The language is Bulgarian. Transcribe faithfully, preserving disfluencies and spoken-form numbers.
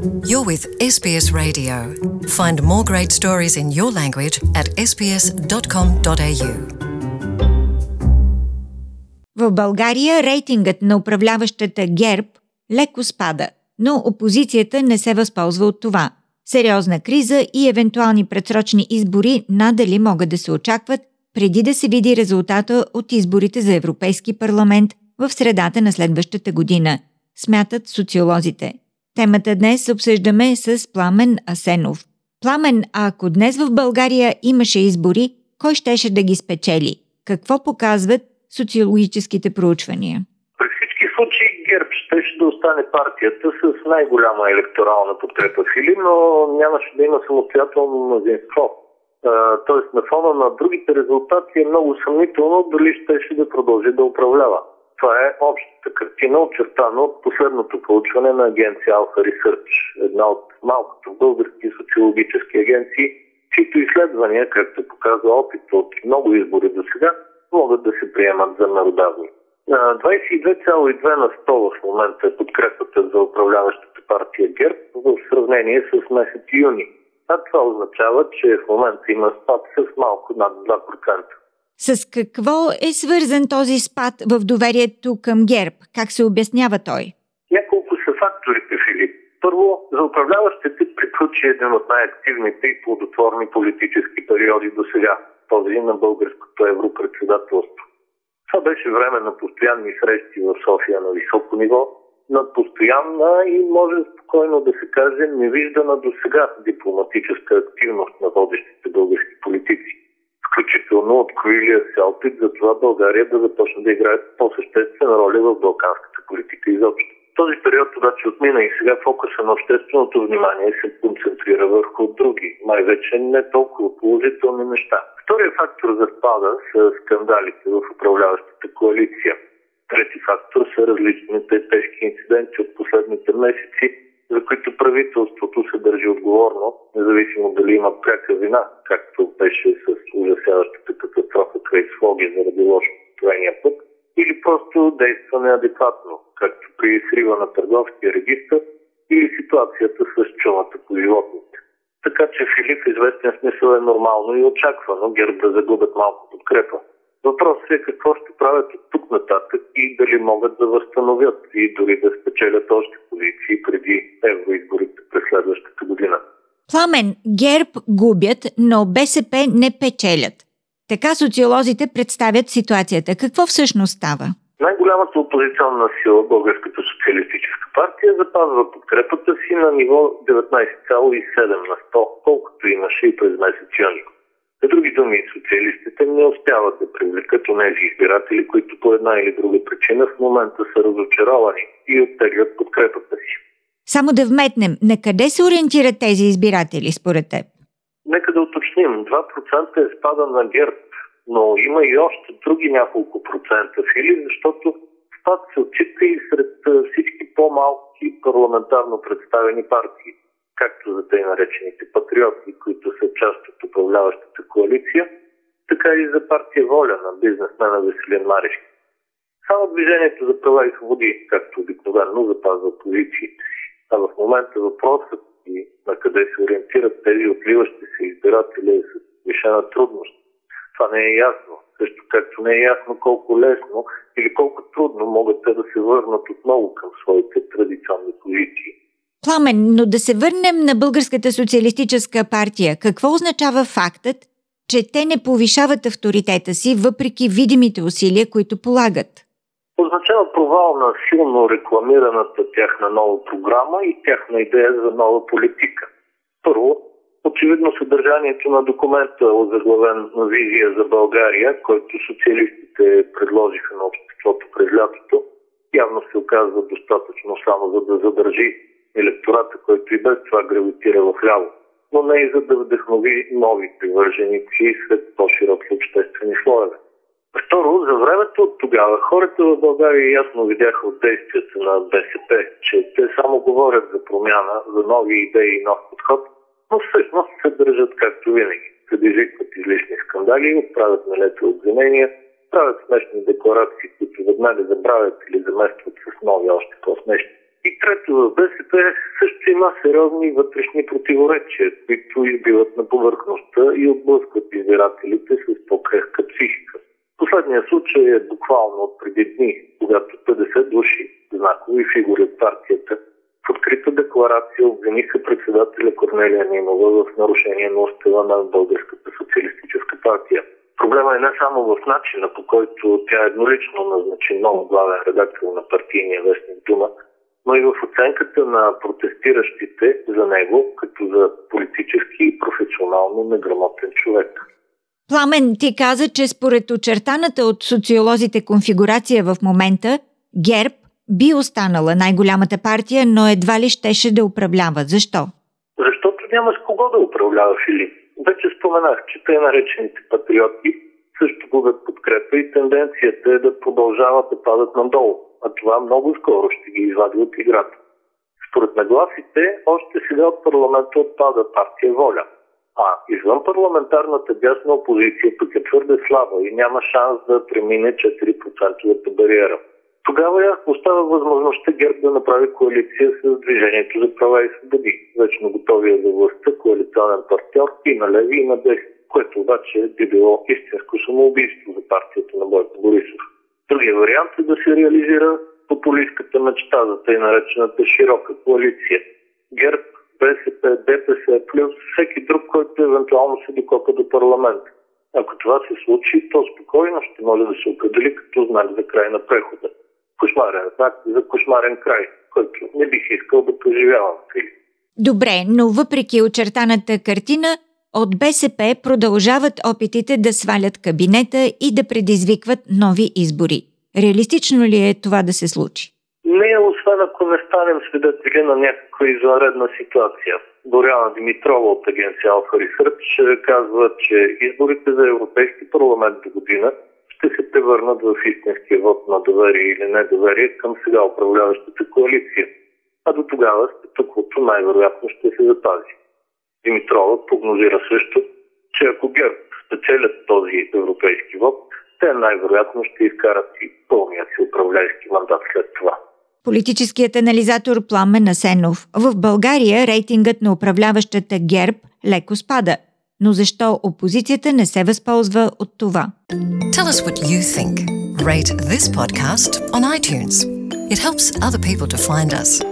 You're with Ес Би Ес Radio. Find more great stories in your language at ес би ес дот ком дот ей ю. В България рейтингът на управляващата ГЕРБ леко спада, но опозицията не се възползва от това. Сериозна криза и евентуални предсрочни избори надали могат да се очакват преди да се види резултата от изборите за Европейски парламент в средата на следващата година, смятат социолозите. Темата днес обсъждаме с Пламен Асенов. Пламен, а ако днес в България имаше избори, кой щеше да ги спечели? Какво показват социологическите проучвания? При всички случаи ГЕРБ щеше да остане партията с най-голяма електорална подкрепа в Или, но нямаше да има самостоятелно мнозинство. Тоест на фона на другите резултати е много съмнително дали щеше да продължи да управлява. Това е общата картина, очертана от последното проучване на агенция Alpha Research, една от малкото български социологически агенции, чието изследвания, както показва опит от много избори до сега, могат да се приемат за меродавни. двадесет и две цяло и две на сто в момента е подкрепата за управляващата партия ГЕРБ в сравнение с месец юни. А това означава, че в момента има спад с малко над два процента. С какво е свързан този спад в доверието към ГЕРБ? Как се обяснява той? Няколко са факторите, Филип. Първо, за управляващите приключи един от най-активните и плодотворни политически периоди до сега, този на българското европредседателство. Това беше време на постоянни срещи в София на високо ниво, на постоянна и може спокойно да се каже невиждана до сега дипломатическа активност на водещите български политици. Включително откроилия се опит за това България да започне да играе по-съществена роля в балканската политика изобщо. Този период обаче отмина и сега фокуса на общественото внимание се концентрира върху други, май вече не толкова положителни неща. Вторият фактор за спада са скандалите в управляващата коалиция. Трети фактор са различните тежки инциденти от последните месеци, за които правителството се държи отговорно, независимо дали има пряка вина, както беше с ужасяващата катастрофа край Своге заради лошо построения път, или просто действа неадекватно, както при срива на търговския регистър или ситуацията с чумата по животните. Така че Филип в известен смисъл е нормално и очаквано ГЕРБ да загубят малко подкрепа. Въпросът е какво ще правят от тук нататък и дали могат да възстановят и дори да спечелят още позиции преди евроизборите през следващата година. Пламен, ГЕРБ губят, но БСП не печелят. Така социолозите представят ситуацията. Какво всъщност става? Най-голямата опозиционна сила, Българската социалистическа партия, запазва подкрепата си на ниво деветнадесет цяло и седем на сто, колкото имаше и през месец юни. За други думи, социалистите не успяват да привлекат онези избиратели, които по една или друга причина в момента са разочаровани и оттеглят подкрепата си. Само да вметнем, на къде се ориентират тези избиратели според теб? Нека да уточним, два процента е спада на ГЕРБ, но има и още други няколко процента фили, защото спад се отчита и сред всички по-малки парламентарно представени партии, както за тъй наречените патриоти, които са част от управляващата коалиция, така и за партия Воля на бизнесмена Веселин Марешки. Само Движението за права и свободи, както обикновено, запазва позициите си. А в момента въпросът и на къде се ориентират тези отливащи се избиратели е с вишена трудност. Това не е ясно. Също както не е ясно колко лесно или колко трудно могат те да се върнат отново към своите традиционни позиции. Пламен, но да се върнем на Българската социалистическа партия. Какво означава фактът, че те не повишават авторитета си, въпреки видимите усилия, които полагат? Означава провал на силно рекламираната тяхна нова програма и тяхна идея за нова политика. Първо, очевидно съдържанието на документа, озаглавен на визия за България, който социалистите предложиха на обществото през лятото, явно се оказва достатъчно само за да задържи електората, който и без това гравитира в ляво, но не и за да вдъхнови нови привърженици сред по-широки обществени слоеве. Второ, за времето от тогава хората в България ясно видяха от действията на БСП, че те само говорят за промяна, за нови идеи и нов подход, но всъщност се държат както винаги. Предизвикват излишни скандали, отправят налети обвинения, правят смешни декларации, които веднага забравят или заместват с нови още по-смешни. И трето, в БСП също има сериозни вътрешни противоречия, които избиват на повърхността и отблъскват избирателите с по-крехка психика. Последният случай е буквално от преди дни, когато петдесет души, знакови фигури от партията, в открита декларация обвиниха председателя Корнелия Нинова в нарушение на устава на Българската социалистическа партия. Проблема е не само в начина, по който тя еднолично назначи нов главен редактор на партийния вестник Дума, но и в оценката на протестиращите за него като за политически и професионално неграмотен човек. Пламен, ти каза, че според очертаната от социолозите конфигурация в момента, ГЕРБ би останала най-голямата партия, но едва ли щеше да управлява. Защо? Защото няма с кого да управлява, Филип. Вече споменах, че тъй наречените патриоти също губят подкрепа и тенденцията е да продължават да падат надолу, а това много скоро ще ги извади от играта. Според нагласите, още сега от парламента отпада партия Воля, а извън парламентарната дясна опозиция пък е твърде слаба и няма шанс да премине четири процента бариера. Тогава я остава възможността ГЕРБ да направи коалиция с Движението за права и свободи, вечно готовия за властта коалиционен партньор и на леви и на десни, което обаче би било истинско самоубийство за партията на Бойко Борисов. Другия вариант е да се реализира популистката мечта за тъй наречената широка коалиция. ГЕРБ, БСП, ДПС плюс всеки друг, който евентуално се докопа до парламент. Ако това се случи, то спокойно ще може да се определи като знак за край на прехода. Кошмарен знак за кошмарен край, който не бих искал да преживявам. Добре, но въпреки очертаната картина, от БСП продължават опитите да свалят кабинета и да предизвикват нови избори. Реалистично ли е това да се случи? Не, освен ако не станем свидетели на някаква извънредна ситуация. Боряна Димитрова от агенция Alpha Research казва, че изборите за Европейски парламент до година ще се превърнат в истинския вод на доверие или недоверие към сега управляващата коалиция. А до тогава статуквото най-вероятно ще се запази. Димитрова прогнозира също, че ако ГЕРБ спечелят този европейски вод, те най-вероятно ще изкарат и пълния си управленски мандат след това. Политическият анализатор Пламен Асенов. В България рейтингът на управляващата ГЕРБ леко спада. Но защо опозицията не се възползва от това? Tell us what you think. Rate this podcast on iTunes. It helps other people to find us.